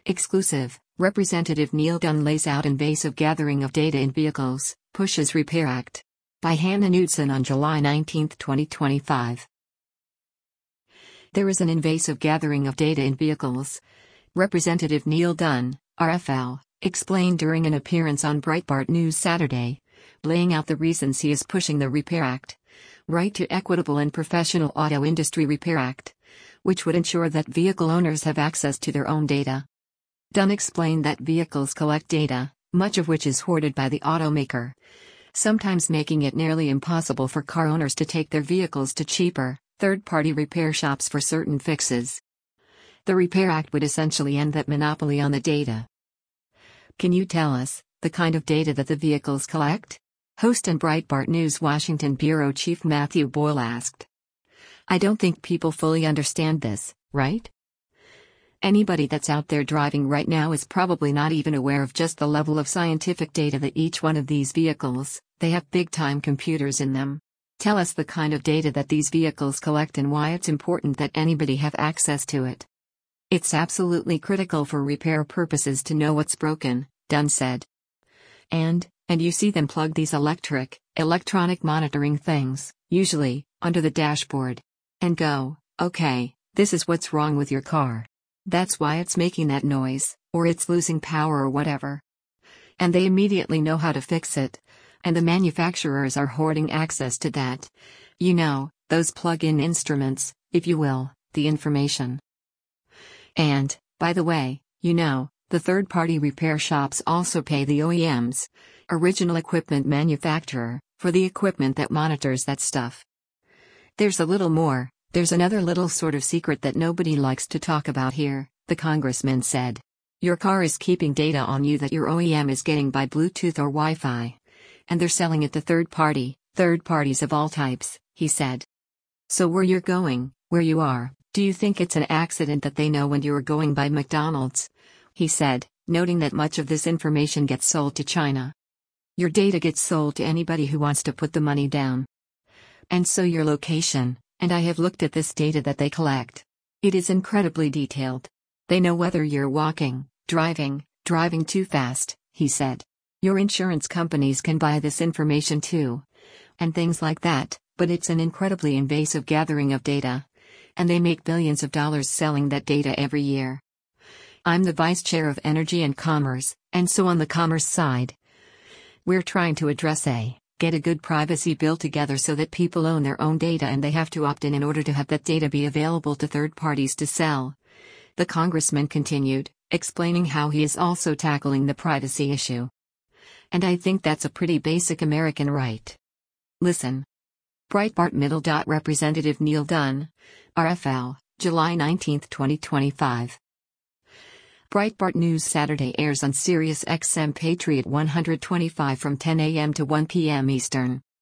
Exclusive, Representative Neil Dunn lays out invasive gathering of data in vehicles, pushes Repair Act. By Hannah Knudsen on July 19, 2025. There is an invasive gathering of data in vehicles. Representative Neil Dunn, RFL, explained during an appearance on Breitbart News Saturday, laying out the reasons he is pushing the Repair Act, Right to Equitable and Professional Auto Industry Repair Act, which would ensure that vehicle owners have access to their own data. Dunn explained that vehicles collect data, much of which is hoarded by the automaker, sometimes making it nearly impossible for car owners to take their vehicles to cheaper, third-party repair shops for certain fixes. The Repair Act would essentially end that monopoly on the data. Can you tell us the kind of data that the vehicles collect? Host and Breitbart News Washington Bureau Chief Matthew Boyle asked. I don't think people fully understand this, right? Anybody that's out there driving right now is probably not even aware of just the level of scientific data that each one of these vehicles, they have big-time computers in them. Tell us the kind of data that these vehicles collect and why it's important that anybody have access to it. It's absolutely critical for repair purposes to know what's broken, Dunn said. And you see them plug these electronic monitoring things, usually, under the dashboard. And go, okay, this is what's wrong with your car. That's why it's making that noise, or it's losing power or whatever. And they immediately know how to fix it. And the manufacturers are hoarding access to that. Those plug-in instruments, if you will, the information. And, by the way, the third-party repair shops also pay the OEMs, original equipment manufacturer, for the equipment that monitors that stuff. There's a little more. There's another little sort of secret that nobody likes to talk about here, the congressman said. Your car is keeping data on you that your OEM is getting by Bluetooth or Wi-Fi. And they're selling it to third parties of all types, he said. So where you're going, where you are, do you think it's an accident that they know when you are going by McDonald's? He said, noting that much of this information gets sold to China. Your data gets sold to anybody who wants to put the money down. And so your location. And I have looked at this data that they collect. It is incredibly detailed. They know whether you're walking, driving too fast, he said. Your insurance companies can buy this information too. And things like that, but it's an incredibly invasive gathering of data. And they make billions of dollars selling that data every year. I'm the vice chair of Energy and Commerce, and so on the commerce side, we're trying to get a good privacy bill together so that people own their own data and they have to opt in order to have that data be available to third parties to sell. The congressman continued, explaining how he is also tackling the privacy issue. And I think that's a pretty basic American right. Listen. Breitbart Middle. Representative Neil Dunn, RFL, July 19, 2025. Breitbart News Saturday airs on Sirius XM Patriot 125 from 10 a.m. to 1 p.m. Eastern.